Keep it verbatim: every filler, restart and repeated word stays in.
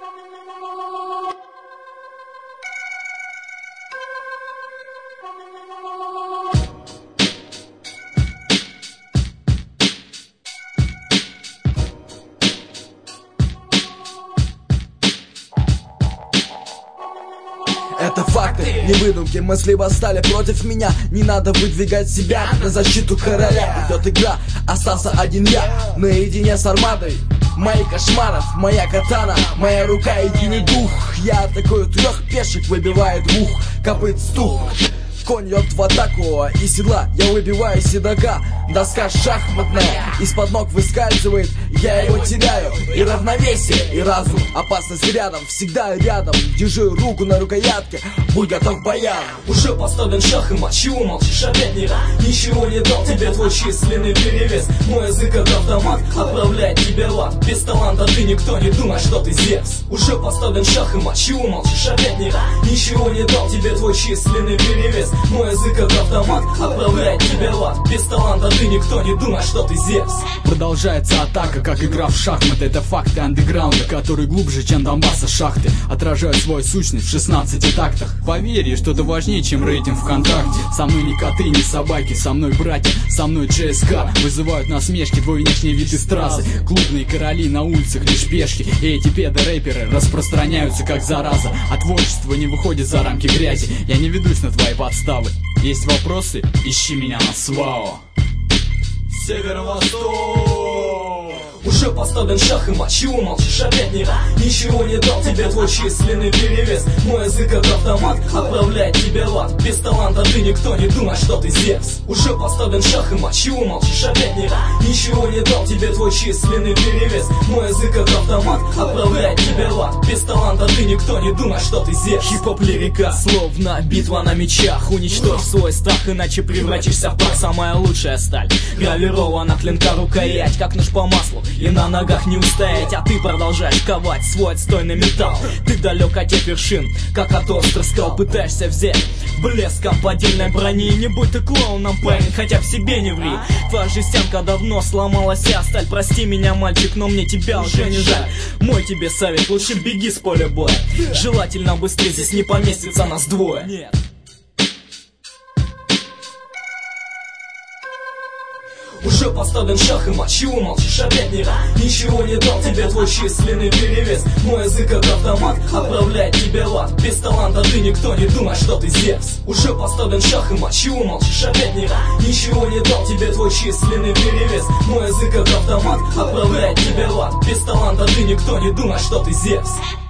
Это факты, не выдумки, мысли восстали против меня. Не надо выдвигать себя на защиту короля. Идет игра, остался один я, наедине с армадой моих кошмаров, моя катана, моя рука, единый дух. Я атакую трех пешек, выбивает двух копыт стук. Конь идет в атаку, из седла я выбиваю седока. Доска шахматная, из-под ног выскальзывает, я его теряю. И равновесие, и разум, опасность рядом, всегда рядом. Держу руку на рукоятке, будь готов к боям. Уже поставлен шах и мат, чего молчишь, опять не рад. Ничего не дал тебе твой численный перевес. Мой язык как автомат, отправляет тебе в ад. Без таланта ты никто, не думай, что ты Зевс. Уже поставлен шах и мат, чего молчишь, опять не рад. Ничего не дал тебе твой численный перевес. Мой язык как автомат, отправляет тебя в ад. Без таланта ты никто, не думай, что ты Зевс. Продолжается атака, как игра в шахматы. Это факты андеграунда, которые глубже, чем Донбасса шахты. Отражают свою сущность в шестнадцати тактах. Поверь, что-то важнее, чем рейтинг ВКонтакте. Со мной ни коты, ни собаки, со мной братья, со мной ЧСК. Вызывают насмешки твой внешний вид из трассы. Клубные короли на улицах лишь пешки. И эти педо-рэперы распространяются как зараза. А творчество не выходит за рамки грязи. Я не ведусь на твои подставы. Есть вопросы? Ищи меня на СВАО. Северо-восток. Уже поставлен шах и мат, чего молчишь, опять не рад. Ничего не дал тебе твой численный перевес. Мой язык как автомат, отправляет тебя в ад. Без таланта ты никто, не думай, что ты Зевс. Уже поставлен шах и мат, чего молчишь, опять не рад. Ничего не дал тебе твой численный перевес. Мой язык как автомат, отправляет тебя в ад. Без таланта ты никто, не думай, что ты Зевс. Хип-хоп лирика, словно битва на мечах. Уничтожь свой страх, иначе превратишься в прах. Самая лучшая сталь, гравирована клинка рукоять, как нож по маслу. И на ногах не устоять, а ты продолжаешь ковать свой отстойный металл. Ты далек от тех вершин, как от острых скал. Пытаешься взять блеском поддельной брони. Не будь ты клоуном, парень, хотя в себе не ври. Твоя жестянка давно сломалась, а сталь. Прости меня, мальчик, но мне тебя уже не жаль. Мой тебе совет, лучше беги с поля боя. Желательно быстрее, здесь не поместится нас двое. Нет. Уже поставлен шах и мат, чего молчишь, опять не рад. Ничего не дал тебе твой численный перевес. Мой язык как автомат, отправляет тебя в ад. Без таланта ты никто, не думай, что ты Зевс. Уже поставлен шах и мат, чего молчишь, опять не рад. Ничего не дал тебе твой численный перевес. Мой язык как автомат, отправляет тебя в ад. Без таланта ты никто, не думай, что ты Зевс.